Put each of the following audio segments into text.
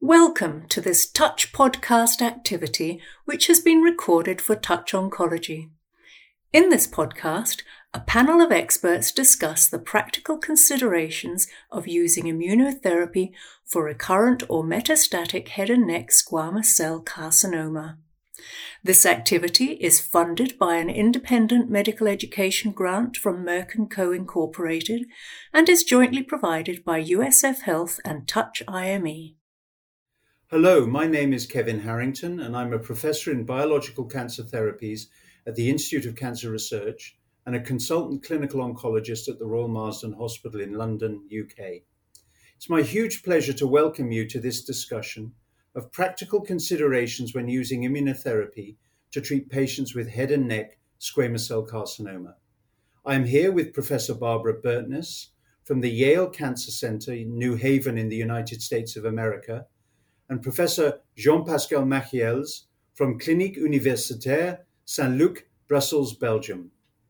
Welcome to this Touch podcast activity, which has been recorded for Touch Oncology. In this podcast, a panel of experts discuss the practical considerations of using immunotherapy for recurrent or metastatic head and neck squamous cell carcinoma. This activity is funded by an independent medical education grant from Merck & Co. Incorporated and is jointly provided by USF Health and Touch IME. Hello, my name is Kevin Harrington and I'm a professor in biological cancer therapies at the Institute of Cancer Research and a consultant clinical oncologist at the Royal Marsden Hospital in London, UK. It's my huge pleasure to welcome you to this discussion of practical considerations when using immunotherapy to treat patients with head and neck squamous cell carcinoma. I am here with Professor Barbara Burtness from the Yale Cancer Center in New Haven in the United States of America, and Professor Jean-Pascal Machiels from Clinique Universitaire Saint-Luc, Brussels, Belgium.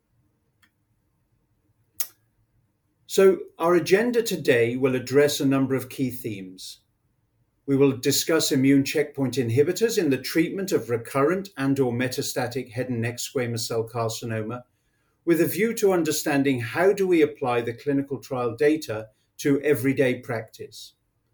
So our agenda today will address a number of key themes. We will discuss immune checkpoint inhibitors in the treatment of recurrent and/or metastatic head and neck squamous cell carcinoma, with a view to understanding how do we apply the clinical trial data to everyday practice.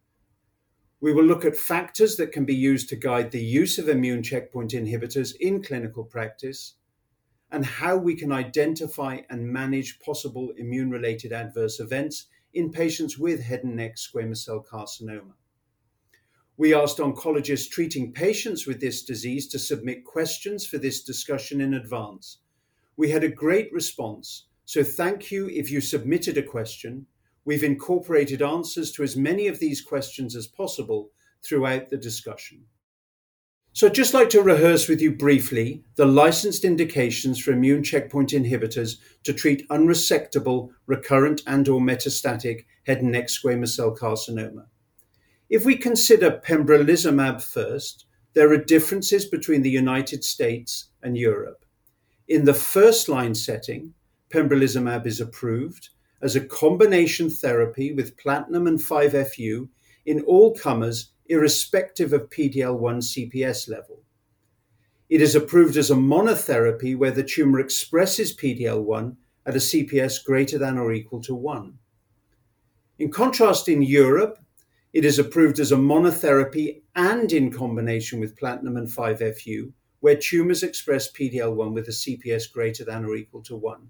We will look at factors that can be used to guide the use of immune checkpoint inhibitors in clinical practice and how we can identify and manage possible immune-related adverse events in patients with head and neck squamous cell carcinoma. We asked oncologists treating patients with this disease to submit questions for this discussion in advance. We had a great response, so thank you if you submitted a question. We've incorporated answers to as many of these questions as possible throughout the discussion. So I'd just like to rehearse with you briefly the licensed indications for immune checkpoint inhibitors to treat unresectable, recurrent and/or metastatic head and neck squamous cell carcinoma. If we consider pembrolizumab first, there are differences between the United States and Europe. In the first-line setting, pembrolizumab is approved as a combination therapy with platinum and 5-FU in all comers, irrespective of PD-L1 CPS level. It is approved as a monotherapy where the tumor expresses PD-L1 at a CPS greater than or equal to 1. In contrast, in Europe, it is approved as a monotherapy and in combination with platinum and 5-FU, where tumors express PD-L1 with a CPS greater than or equal to 1.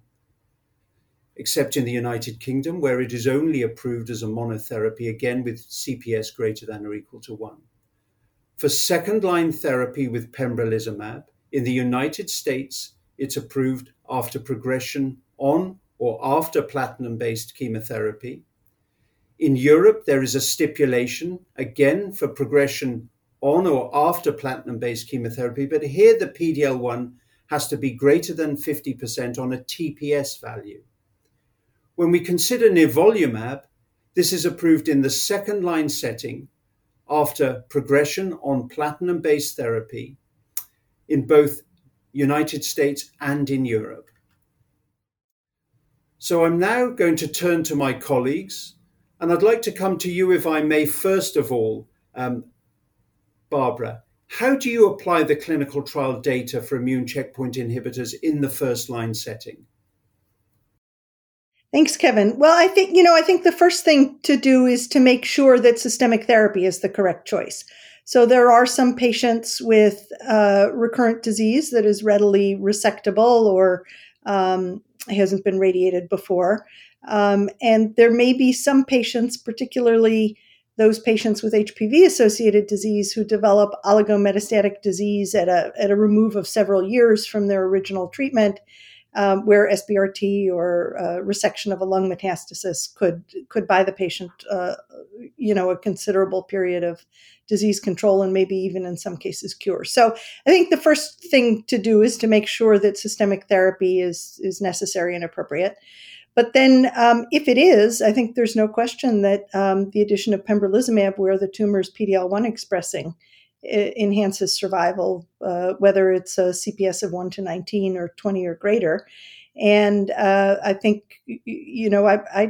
Except in the United Kingdom, where it is only approved as a monotherapy, again with CPS greater than or equal to 1. For second-line therapy with pembrolizumab, in the United States, it's approved after progression on or after platinum-based chemotherapy. In Europe, there is a stipulation, again for progression on or after platinum-based chemotherapy, but here the PD-L1 has to be greater than 50% on a TPS value. When we consider nivolumab, this is approved in the second-line setting after progression on platinum-based therapy in both United States and in Europe. So I'm now going to turn to my colleagues, and I'd like to come to you, if I may, first of all, Barbara. How do you apply the clinical trial data for immune checkpoint inhibitors in the first-line setting? Thanks, Kevin. Well, I think the first thing to do is to make sure that systemic therapy is the correct choice. So there are some patients with recurrent disease that is readily resectable or hasn't been radiated before. And there may be some patients, particularly those patients with HPV-associated disease who develop oligometastatic disease at a remove of several years from their original treatment, where SBRT or resection of a lung metastasis could buy the patient, a considerable period of disease control and maybe even in some cases cure. So I think the first thing to do is to make sure that systemic therapy is necessary and appropriate. But then if it is, I think there's no question that the addition of pembrolizumab, where the tumor is PD-L1 expressing, it enhances survival, whether it's a CPS of 1 to 19 or 20 or greater. And I think, I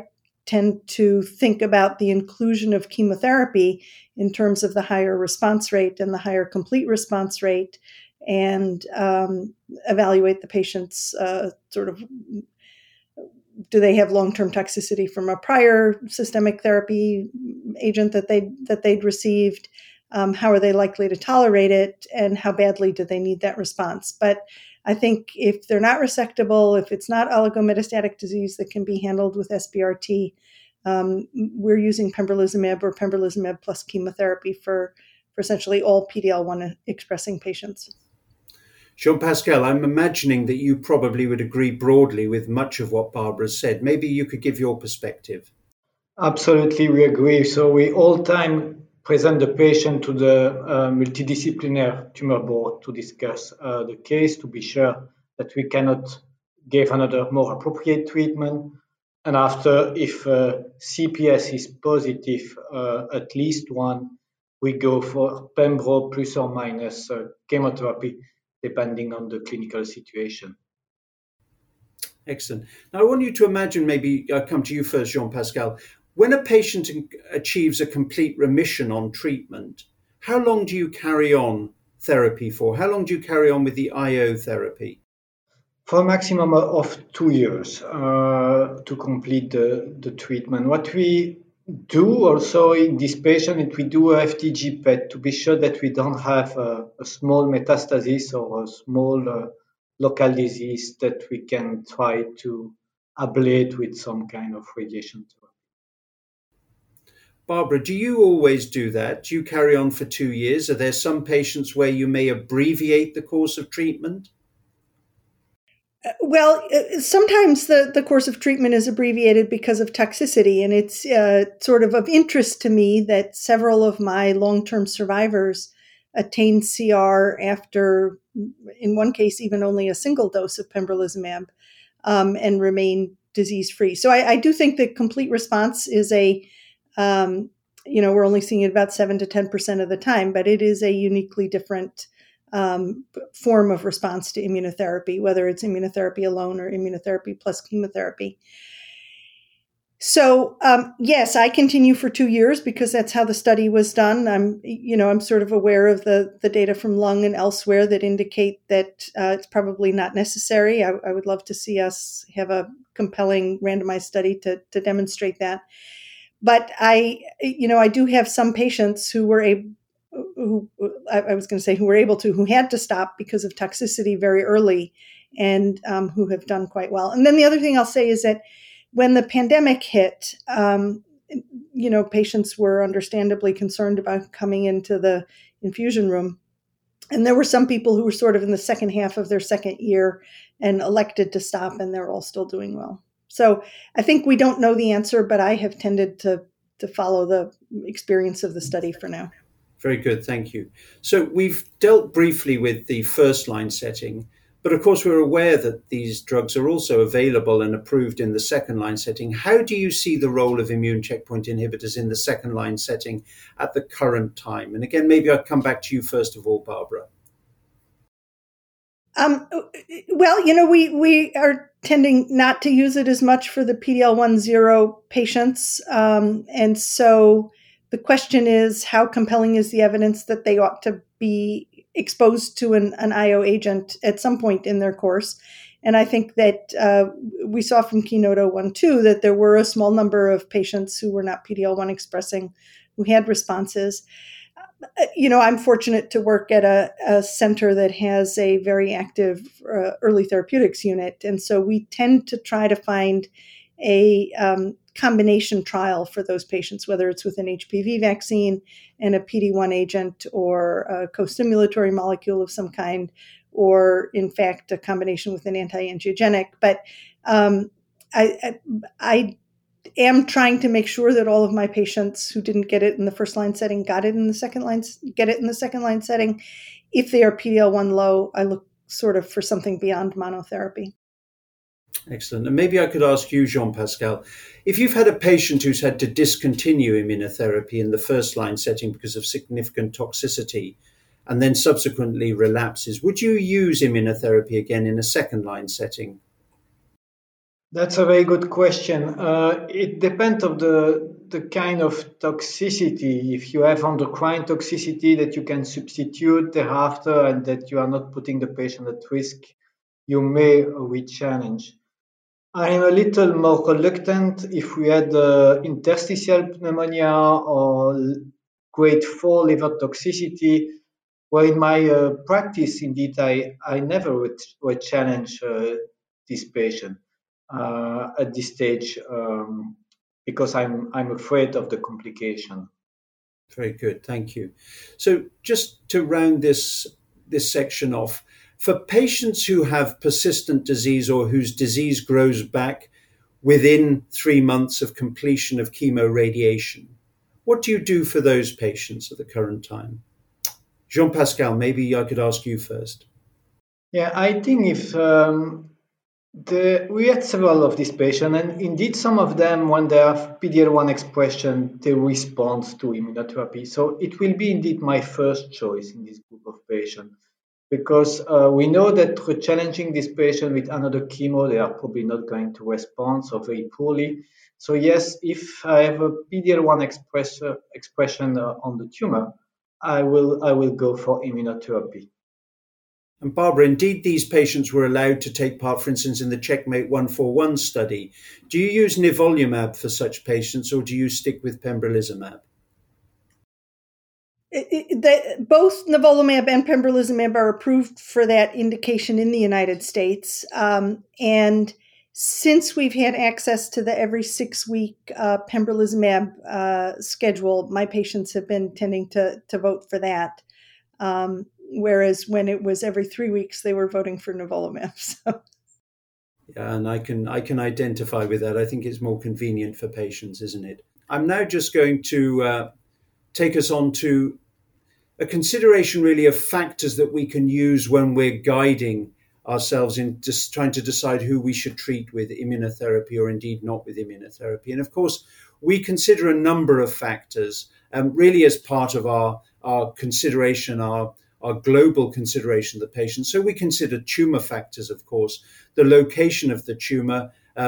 tend to think about the inclusion of chemotherapy in terms of the higher response rate and the higher complete response rate, and evaluate the patient's sort of, do they have long-term toxicity from a prior systemic therapy agent that they'd received? How are they likely to tolerate it, and how badly do they need that response? But I think if they're not resectable, if it's not oligometastatic disease that can be handled with SBRT, we're using pembrolizumab or pembrolizumab plus chemotherapy for essentially all PD-L1 expressing patients. Jean-Pascal, I'm imagining that you probably would agree broadly with much of what Barbara said. Maybe you could give your perspective. Absolutely, we agree. So we all time present the patient to the multidisciplinary tumor board to discuss the case, to be sure that we cannot give another more appropriate treatment. And after, if CPS is positive, at least one, we go for pembro plus or minus chemotherapy, depending on the clinical situation. Excellent. Now, I want you to imagine, maybe I'll come to you first, Jean-Pascal. When a patient achieves a complete remission on treatment, how long do you carry on therapy for? How long do you carry on with the IO therapy? For a maximum of 2 years to complete the treatment. What we do also in this patient, we do a FDG PET to be sure that we don't have a small metastasis or a small local disease that we can try to ablate with some kind of radiation therapy. Barbara, do you always do that? Do you carry on for 2 years? Are there some patients where you may abbreviate the course of treatment? Well, sometimes the course of treatment is abbreviated because of toxicity, and it's sort of interest to me that several of my long-term survivors attained CR after, in one case, even only a single dose of pembrolizumab, and remain disease-free. So I do think that complete response is we're only seeing it about 7 to 10% of the time, but it is a uniquely different form of response to immunotherapy, whether it's immunotherapy alone or immunotherapy plus chemotherapy. So yes, I continue for 2 years because that's how the study was done. I'm sort of aware of the data from lung and elsewhere that indicate that it's probably not necessary. I would love to see us have a compelling randomized study to demonstrate that. But I do have some patients who were who had to stop because of toxicity very early, and who have done quite well. And then the other thing I'll say is that when the pandemic hit, patients were understandably concerned about coming into the infusion room. And there were some people who were sort of in the second half of their second year and elected to stop, and they're all still doing well. So I think we don't know the answer, but I have tended to follow the experience of the study for now. Very good, thank you. So we've dealt briefly with the first-line setting, but of course we're aware that these drugs are also available and approved in the second-line setting. How do you see the role of immune checkpoint inhibitors in the second-line setting at the current time? And again, maybe I'll come back to you first of all, Barbara. We are tending not to use it as much for the PD-L1 0 patients. And so the question is, how compelling is the evidence that they ought to be exposed to an IO agent at some point in their course? And I think that we saw from Keynote-012 that there were a small number of patients who were not PD-L1 expressing who had responses. I'm fortunate to work at a center that has a very active early therapeutics unit. And so we tend to try to find a combination trial for those patients, whether it's with an HPV vaccine and a PD-1 agent or a co-stimulatory molecule of some kind, or in fact, a combination with an anti-angiogenic. But I am trying to make sure that all of my patients who didn't get it in the first line setting get it in the second line setting. If they are PD-L1 low, I look sort of for something beyond monotherapy. Excellent. And maybe I could ask you, Jean-Pascal, if you've had a patient who's had to discontinue immunotherapy in the first line setting because of significant toxicity and then subsequently relapses, would you use immunotherapy again in a second line setting? That's a very good question. It depends of the kind of toxicity. If you have endocrine toxicity that you can substitute thereafter and that you are not putting the patient at risk, you may re-challenge. I am a little more reluctant if we had interstitial pneumonia or grade 4 liver toxicity, where in my practice, indeed, I never would challenge this patient at this stage because I'm afraid of the complication. Very good, thank you. So just to round this section off, for patients who have persistent disease or whose disease grows back within 3 months of completion of chemoradiation, what do you do for those patients at the current time? Jean-Pascal, maybe I could ask you first. Yeah, I think if we had several of these patients, and indeed some of them, when they have PD-L1 expression, they respond to immunotherapy. So it will be indeed my first choice in this group of patients, because we know that challenging this patient with another chemo, they are probably not going to respond or very poorly. So yes, if I have a PD-L1 expression on the tumor, I will go for immunotherapy. And Barbara, indeed, these patients were allowed to take part, for instance, in the Checkmate 141 study. Do you use nivolumab for such patients, or do you stick with pembrolizumab? Both nivolumab and pembrolizumab are approved for that indication in the United States. And since we've had access to the every 6-week pembrolizumab schedule, my patients have been tending to vote for that. Whereas when it was every 3 weeks, they were voting for nivolumab. So. Yeah, and I can identify with that. I think it's more convenient for patients, isn't it? I'm now just going to take us on to a consideration really of factors that we can use when we're guiding ourselves in just trying to decide who we should treat with immunotherapy or indeed not with immunotherapy. And of course, we consider a number of factors really as part of our consideration, our global consideration of the patient. So we consider tumor factors, of course, the location of the tumor.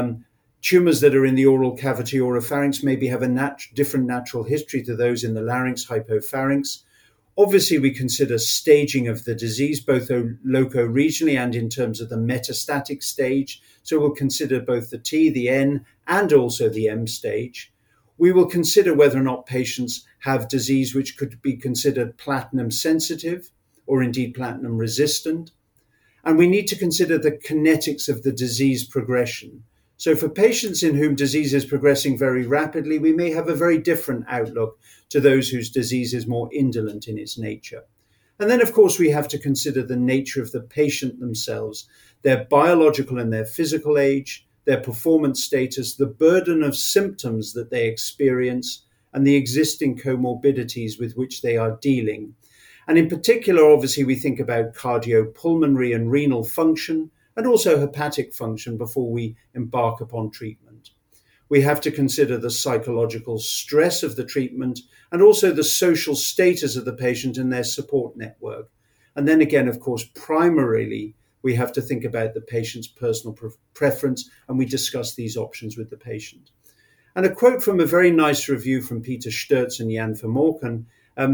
Tumors that are in the oral cavity or oropharynx maybe have a different natural history to those in the larynx, hypopharynx. Obviously, we consider staging of the disease, both loco-regionally and in terms of the metastatic stage. So we'll consider both the T, the N, and also the M stage. We will consider whether or not patients have disease which could be considered platinum sensitive or indeed platinum resistant. And we need to consider the kinetics of the disease progression. So for patients in whom disease is progressing very rapidly, we may have a very different outlook to those whose disease is more indolent in its nature. And then, of course, we have to consider the nature of the patient themselves, their biological and their physical age, their performance status, the burden of symptoms that they experience, and the existing comorbidities with which they are dealing. And in particular, obviously, we think about cardiopulmonary and renal function, and also hepatic function before we embark upon treatment. We have to consider the psychological stress of the treatment and also the social status of the patient and their support network. And then again, of course, primarily, we have to think about the patient's personal preference, and we discuss these options with the patient. And a quote from a very nice review from Peter Sturz and Jan Vermorken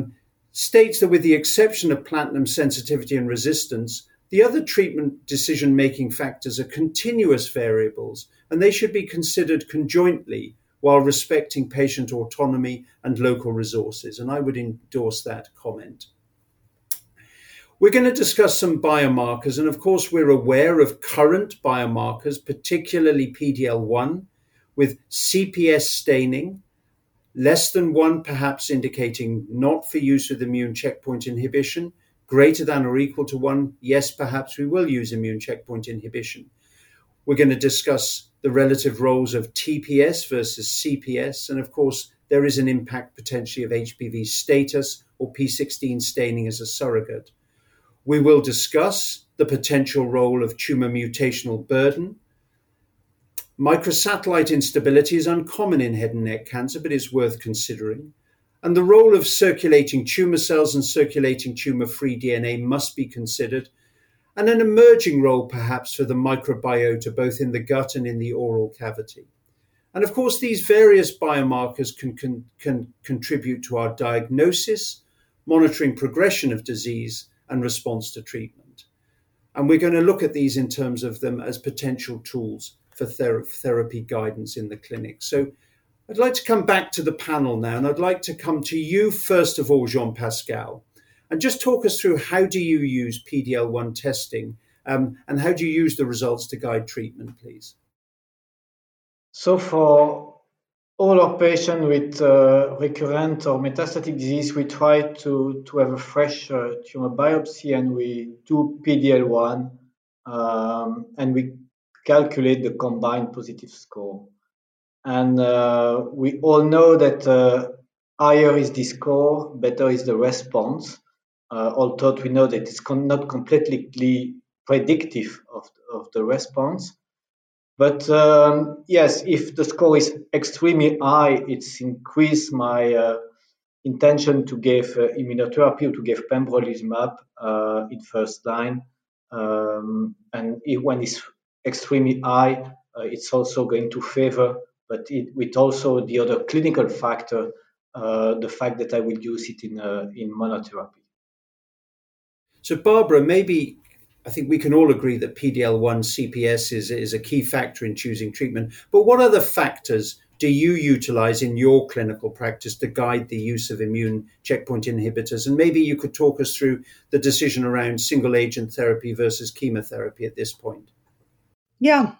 states that with the exception of platinum sensitivity and resistance, the other treatment decision-making factors are continuous variables, and they should be considered conjointly while respecting patient autonomy and local resources. And I would endorse that comment. We're going to discuss some biomarkers, and of course, we're aware of current biomarkers, particularly PD-L1, with CPS staining, less than 1 perhaps indicating not for use with immune checkpoint inhibition, greater than or equal to 1, yes, perhaps we will use immune checkpoint inhibition. We're going to discuss the relative roles of TPS versus CPS. And of course, there is an impact potentially of HPV status or P16 staining as a surrogate. We will discuss the potential role of tumor mutational burden. Microsatellite instability is uncommon in head and neck cancer, but is worth considering. And the role of circulating tumor cells and circulating tumor-free DNA must be considered. and an emerging role perhaps for the microbiota, both in the gut and in the oral cavity. And of course, these various biomarkers can contribute to our diagnosis, monitoring progression of disease, and response to treatment. And we're going to look at these in terms of them as potential tools for therapy guidance in the clinic. So I'd like to come back to the panel now, and I'd like to come to you first of all, Jean-Pascal, and just talk us through how do you use PD-L1 testing and how do you use the results to guide treatment, please? So for all our patients with recurrent or metastatic disease, we try to have a fresh tumor biopsy, and we do PD-L1, and we calculate the combined positive score. And we all know that higher is the score, better is the response, although we know that it's not completely predictive of the response. But yes, if the score is extremely high, it's increased my intention to give immunotherapy or to give pembrolizumab in first line. And when it's extremely high, it's also going to favor, but with also the other clinical factor, the fact that I will use it in monotherapy. So Barbara, maybe I think we can all agree that PD-L1 CPS is a key factor in choosing treatment. But what other factors do you utilize in your clinical practice to guide the use of immune checkpoint inhibitors? And maybe you could talk us through the decision around single agent therapy versus chemotherapy at this point. Yeah.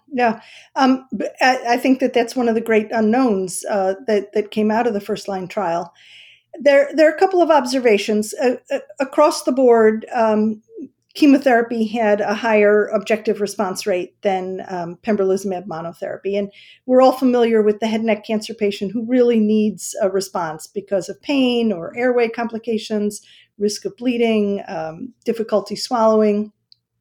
I think that's one of the great unknowns that came out of the first line trial. There are a couple of observations across the board. Chemotherapy had a higher objective response rate than pembrolizumab monotherapy. And we're all familiar with the head and neck cancer patient who really needs a response because of pain or airway complications, risk of bleeding, difficulty swallowing,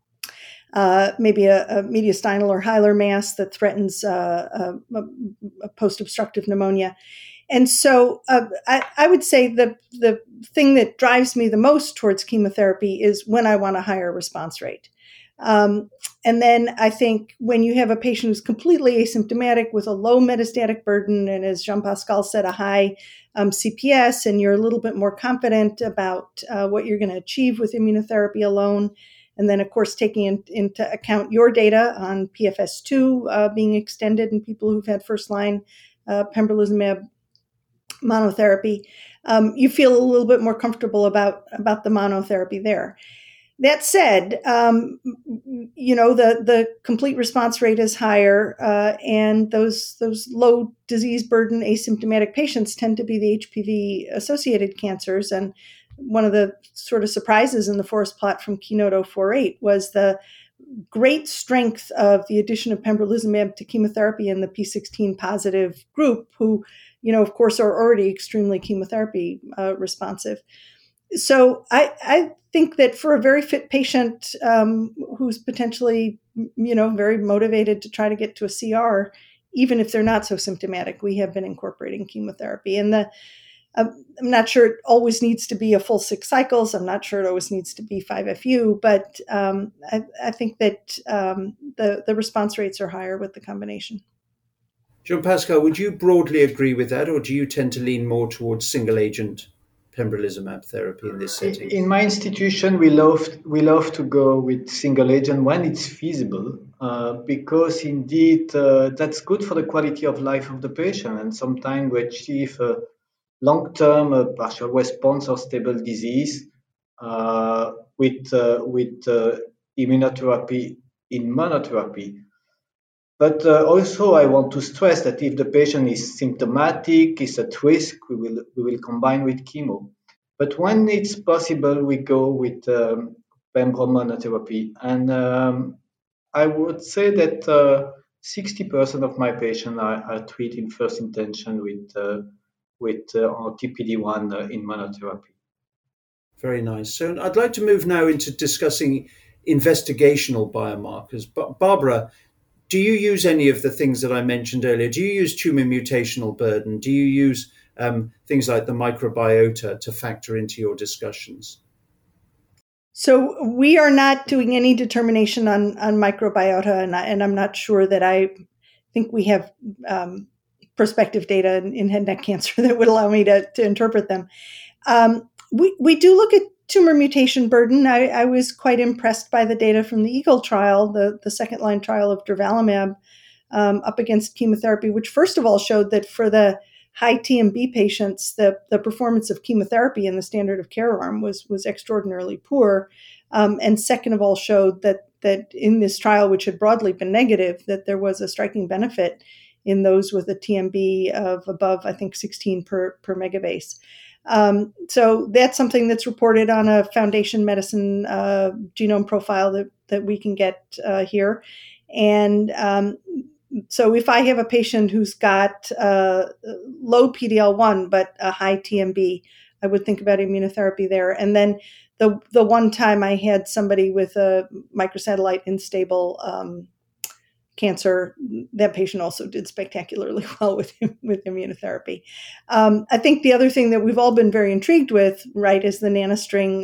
maybe a mediastinal or hilar mass that threatens a post-obstructive pneumonia. And so I would say the thing that drives me the most towards chemotherapy is when I want a higher response rate. And then I think when you have a patient who's completely asymptomatic with a low metastatic burden, and as Jean-Pascal said, a high CPS, and you're a little bit more confident about what you're going to achieve with immunotherapy alone. And then, of course, taking into account your data on PFS2 being extended in people who've had first-line pembrolizumab monotherapy, you feel a little bit more comfortable about the monotherapy there. That said, the complete response rate is higher, and those low disease burden asymptomatic patients tend to be the HPV-associated cancers. And one of the sort of surprises in the forest plot from KEYNOTE-048 was the great strength of the addition of pembrolizumab to chemotherapy in the P16 positive group, who, of course, are already extremely chemotherapy responsive. So I think that for a very fit patient who's potentially, very motivated to try to get to a CR, even if they're not so symptomatic, we have been incorporating chemotherapy. And I'm not sure it always needs to be a full 6 cycles. I'm not sure it always needs to be 5-FU, but I think that the response rates are higher with the combination. Jean-Pascal, would you broadly agree with that, or do you tend to lean more towards single-agent pembrolizumab therapy in this setting? In my institution, we love to go with single agent when it's feasible, because indeed that's good for the quality of life of the patient, and sometimes we achieve a long-term partial response or stable disease with immunotherapy in monotherapy. But also, I want to stress that if the patient is symptomatic, is at risk, we will combine with chemo. But when it's possible, we go with pembro monotherapy. And I would say that 60% of my patients are treated in first intention with TPD1 in monotherapy. Very nice. So I'd like to move now into discussing investigational biomarkers. But Barbara, do you use any of the things that I mentioned earlier? Do you use tumor mutational burden? Do you use things like the microbiota to factor into your discussions? So we are not doing any determination on microbiota, and I'm not sure that I think we have prospective data in head and neck cancer that would allow me to interpret them. We do look at tumor mutation burden. I was quite impressed by the data from the EAGLE trial, the second line trial of durvalumab up against chemotherapy, which first of all showed that for the high TMB patients, the performance of chemotherapy in the standard of care arm was extraordinarily poor. And second of all, showed that in this trial, which had broadly been negative, that there was a striking benefit in those with a TMB of above, I think, 16 per megabase. So that's something that's reported on a Foundation Medicine genome profile that we can get here. And so if I have a patient who's got low PD-L1 but a high TMB, I would think about immunotherapy there. And then the one time I had somebody with a microsatellite unstable cancer, that patient also did spectacularly well with immunotherapy. I think the other thing that we've all been very intrigued with, right, is the nanostring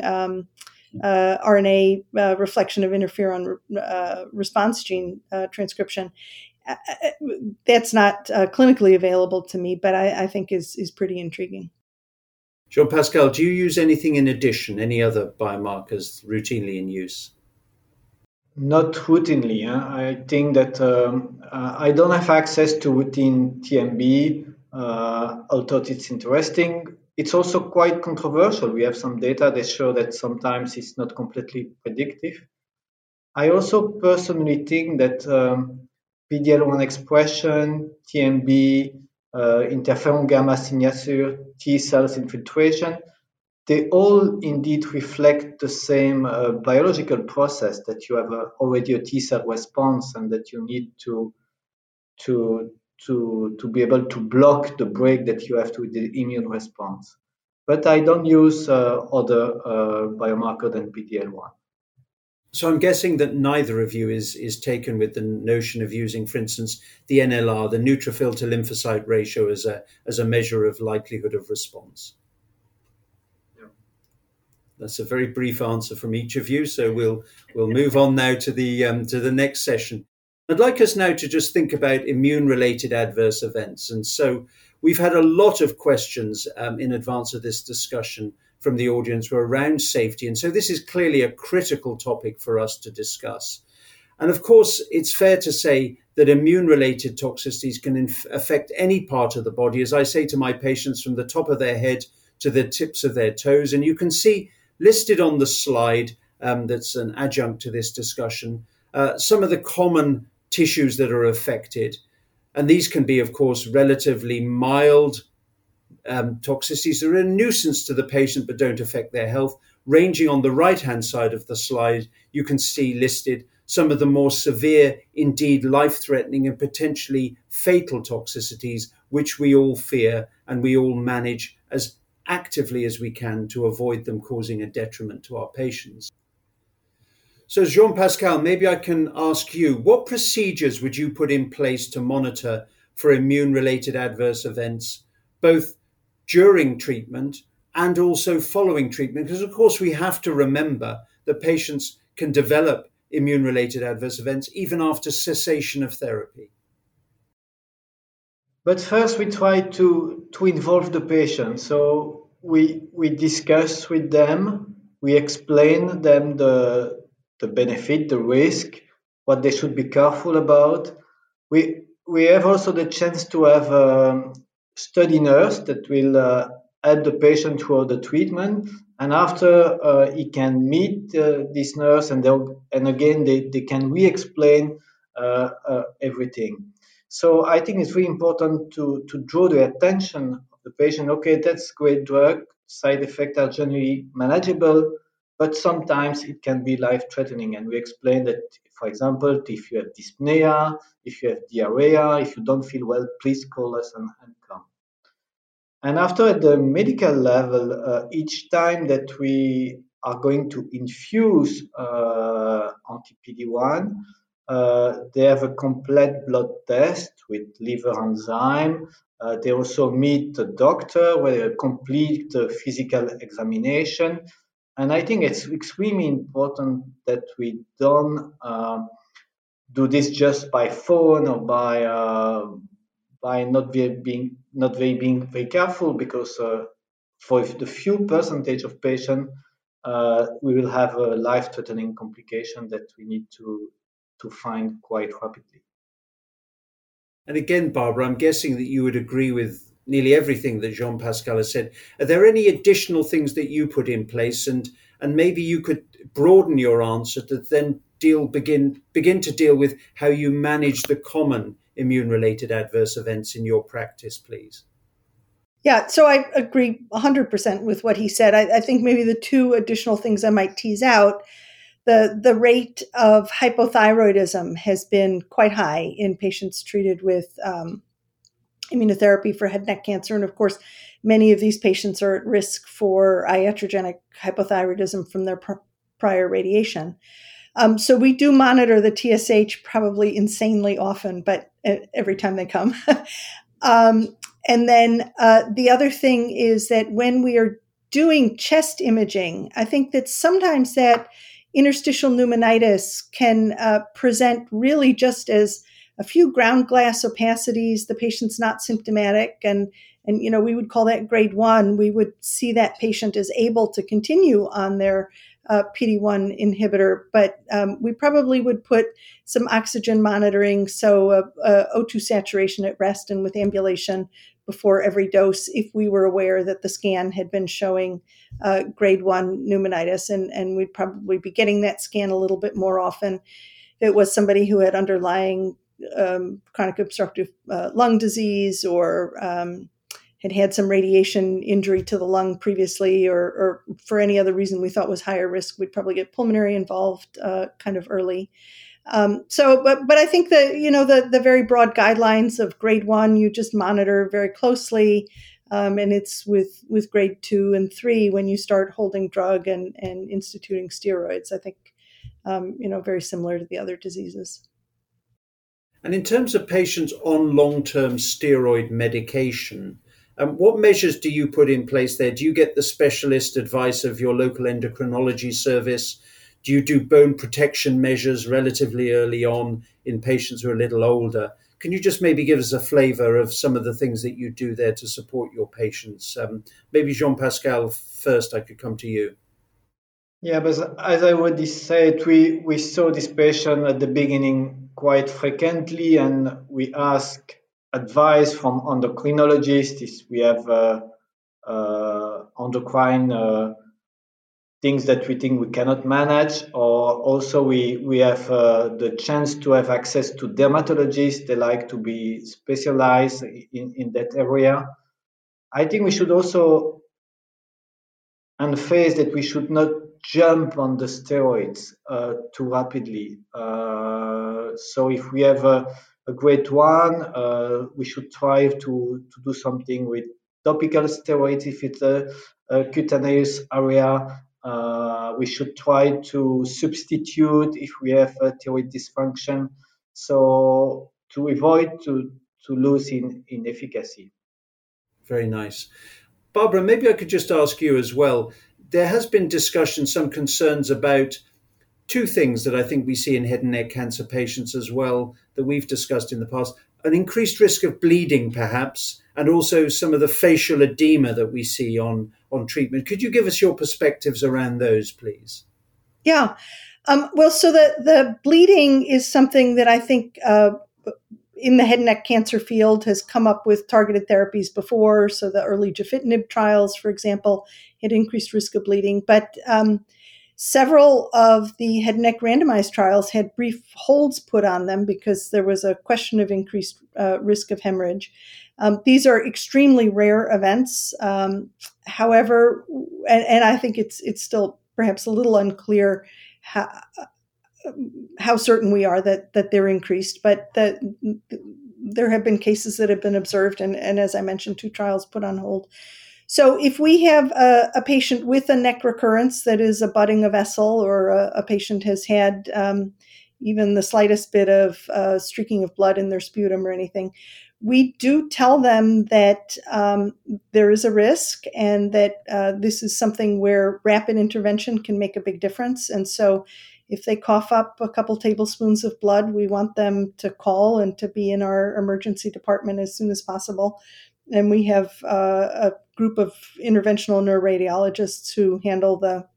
RNA reflection of interferon response gene transcription. That's not clinically available to me, but I think is pretty intriguing. Jean-Pascal, do you use anything in addition, any other biomarkers routinely in use? Not routinely. I think that I don't have access to routine TMB, although it's interesting. It's also quite controversial. We have some data that show that sometimes it's not completely predictive. I also personally think that PD-L1 expression, TMB, interferon gamma signature, T cells infiltration, they all indeed reflect the same biological process, that you have already a T cell response and that you need to be able to block the break that you have to the immune response. But I don't use other biomarker than PD-L1. So I'm guessing that neither of you is taken with the notion of using, for instance, the NLR, the neutrophil to lymphocyte ratio, as a measure of likelihood of response. No. That's a very brief answer from each of you. So we'll move on now to the next session. I'd like us now to just think about immune-related adverse events. And so we've had a lot of questions in advance of this discussion from the audience were around safety. And so this is clearly a critical topic for us to discuss. And of course, it's fair to say that immune-related toxicities can affect any part of the body, as I say to my patients, from the top of their head to the tips of their toes. And you can see listed on the slide that's an adjunct to this discussion, some of the common tissues that are affected. And these can be, of course, relatively mild toxicities that are a nuisance to the patient but don't affect their health. Ranging on the right-hand side of the slide, you can see listed some of the more severe, indeed life-threatening and potentially fatal toxicities, which we all fear and we all manage as actively as we can to avoid them causing a detriment to our patients. So Jean-Pascal, maybe I can ask you, what procedures would you put in place to monitor for immune-related adverse events, both during treatment and also following treatment? Because of course we have to remember that patients can develop immune-related adverse events even after cessation of therapy. But first we try to involve the patient. So we discuss with them, we explain them the benefit, the risk, what they should be careful about. We have also the chance to have a study nurse that will help the patient throughout the treatment. And after he can meet this nurse, and again they can re-explain everything. So I think it's really important to draw the attention of the patient. Okay, that's great drug. Side effects are generally manageable, but sometimes it can be life-threatening. And we explain that, for example, if you have dyspnea, if you have diarrhea, if you don't feel well, please call us and come. And after at the medical level, each time that we are going to infuse anti-PD-1, they have a complete blood test with liver enzyme. They also meet the doctor with a complete physical examination. And I think it's extremely important that we don't do this just by phone or by not being very careful, because for the few percentage of patients, we will have a life-threatening complication that we need to find quite rapidly. And again, Barbara, I'm guessing that you would agree with nearly everything that Jean-Pascal has said. Are there any additional things that you put in place, and maybe you could broaden your answer to then begin to deal with how you manage the common immune-related adverse events in your practice, please? Yeah, so I agree 100% with what he said. I think maybe the two additional things I might tease out, the rate of hypothyroidism has been quite high in patients treated with immunotherapy for head and neck cancer. And of course, many of these patients are at risk for iatrogenic hypothyroidism from their prior radiation. So we do monitor the TSH probably insanely often, but every time they come. And then the other thing is that when we are doing chest imaging, I think that sometimes that interstitial pneumonitis can present really just as a few ground glass opacities. The patient's not symptomatic, and we would call that grade 1. We would see that patient is able to continue on their PD-1 inhibitor, but we probably would put some oxygen monitoring, so O2 saturation at rest and with ambulation before every dose if we were aware that the scan had been showing grade 1 pneumonitis, and we'd probably be getting that scan a little bit more often if it was somebody who had underlying chronic obstructive lung disease or had some radiation injury to the lung previously, or for any other reason we thought was higher risk. We'd probably get pulmonary involved kind of early. But I think that, the very broad guidelines of grade 1, you just monitor very closely. And it's with grade 2 and 3 when you start holding drug and instituting steroids. I think, very similar to the other diseases. And in terms of patients on long-term steroid medication, what measures do you put in place there? Do you get the specialist advice of your local endocrinology service? Do you do bone protection measures relatively early on in patients who are a little older? Can you just maybe give us a flavor of some of the things that you do there to support your patients? Maybe Jean-Pascal, first I could come to you. Yeah, but as I already said, we saw this patient at the beginning quite frequently, and we ask advice from endocrinologists if we have endocrine things that we think we cannot manage, or also we have the chance to have access to dermatologists. They like to be specialized in that area. I think we should also emphasize that we should not jump on the steroids too rapidly. So if we have a grade 1, we should try to do something with topical steroids. If it's a cutaneous area, we should try to substitute if we have a thyroid dysfunction, so to avoid to lose in efficacy. Very nice. Barbara, maybe I could just ask you as well. There has been discussion, some concerns about two things that I think we see in head and neck cancer patients as well that we've discussed in the past. An increased risk of bleeding, perhaps, and also some of the facial edema that we see on treatment. Could you give us your perspectives around those, please? Yeah. Well, so the bleeding is something that I think in the head and neck cancer field has come up with targeted therapies before. So the early gefitinib trials, for example, had increased risk of bleeding. But several of the head and neck randomized trials had brief holds put on them because there was a question of increased risk of hemorrhage. These are extremely rare events. However, and I think it's still perhaps a little unclear how certain we are that they're increased, but that there have been cases that have been observed, and as I mentioned, 2 trials put on hold. So if we have a patient with a neck recurrence that is abutting a vessel, or a patient has had even the slightest bit of streaking of blood in their sputum or anything, we do tell them that there is a risk and that this is something where rapid intervention can make a big difference. And so if they cough up a couple tablespoons of blood, we want them to call and to be in our emergency department as soon as possible. And we have a group of interventional neuroradiologists who handle the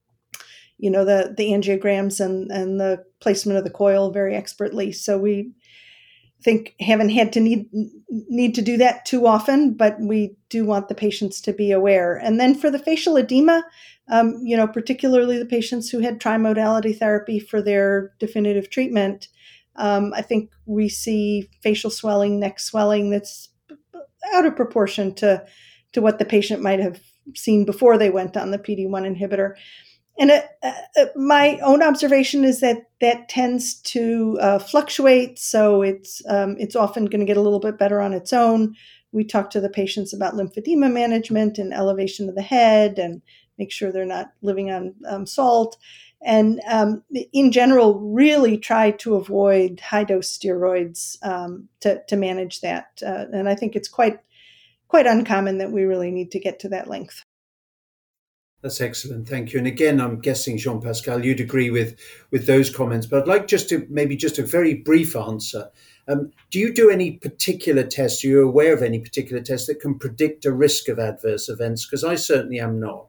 angiograms and the placement of the coil very expertly. So we haven't had to need to do that too often, but we do want the patients to be aware. And then for the facial edema, particularly the patients who had trimodality therapy for their definitive treatment, I think we see facial swelling, neck swelling that's out of proportion to what the patient might have seen before they went on the PD-1 inhibitor. And my own observation is that tends to fluctuate. So it's often going to get a little bit better on its own. We talk to the patients about lymphedema management and elevation of the head and make sure they're not living on salt. And in general, really try to avoid high-dose steroids to manage that. And I think it's quite uncommon that we really need to get to that length. That's excellent. Thank you. And again, I'm guessing, Jean-Pascal, you'd agree with those comments, but I'd like just a very brief answer. Do you do any particular tests? Are you aware of any particular tests that can predict a risk of adverse events? Because I certainly am not.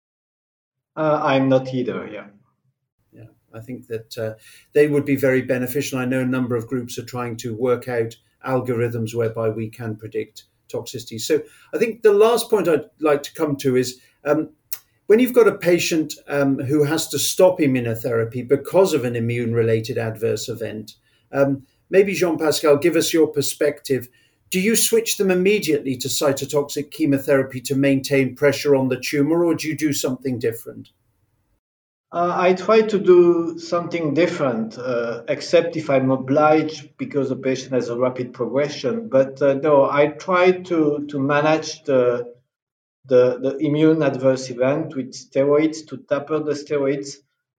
I'm not either, yeah. Yeah, I think that they would be very beneficial. I know a number of groups are trying to work out algorithms whereby we can predict toxicity. So I think the last point I'd like to come to is when you've got a patient who has to stop immunotherapy because of an immune-related adverse event, maybe Jean-Pascal, give us your perspective. Do you switch them immediately to cytotoxic chemotherapy to maintain pressure on the tumor, or do you do something different? I try to do something different, except if I'm obliged because the patient has a rapid progression. But no, I try to manage the immune adverse event with steroids, to taper the steroids,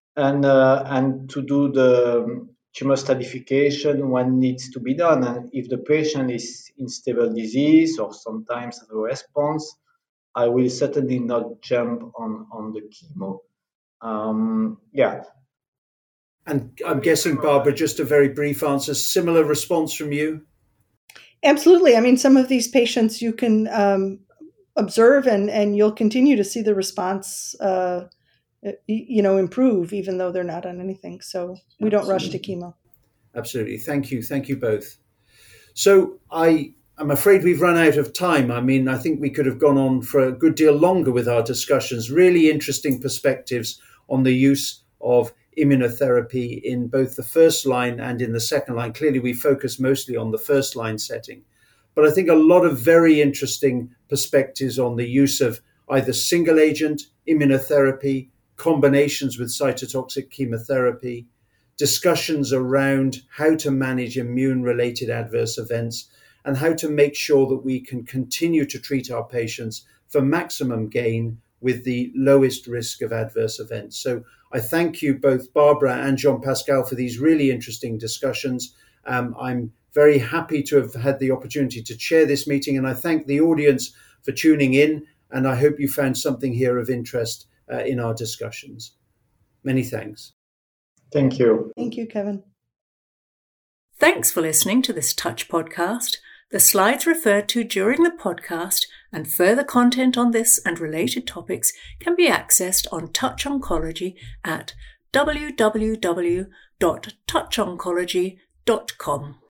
and to do the tumor stratification when needs to be done. And if the patient is in stable disease or sometimes has a response, I will certainly not jump on the chemo. Yeah. And I'm guessing, Barbara, just a very brief answer, similar response from you? Absolutely. I mean, some of these patients you can observe and you'll continue to see the response improve even though they're not on anything. So we don't rush to chemo. Absolutely. Thank you both. So I'm afraid we've run out of time. I mean, I think we could have gone on for a good deal longer with our discussions. Really interesting perspectives on the use of immunotherapy in both the first line and in the second line. Clearly, we focus mostly on the first line setting. But I think a lot of very interesting perspectives on the use of either single agent immunotherapy, combinations with cytotoxic chemotherapy, discussions around how to manage immune-related adverse events, and how to make sure that we can continue to treat our patients for maximum gain with the lowest risk of adverse events. So I thank you both, Barbara and Jean-Pascal, for these really interesting discussions. I'm very happy to have had the opportunity to chair this meeting, and I thank the audience for tuning in, and I hope you found something here of interest in our discussions. Many thanks. Thank you. Thank you, Kevin. Thanks for listening to this Touch podcast. The slides referred to during the podcast and further content on this and related topics can be accessed on Touch Oncology at www.touchoncology.com.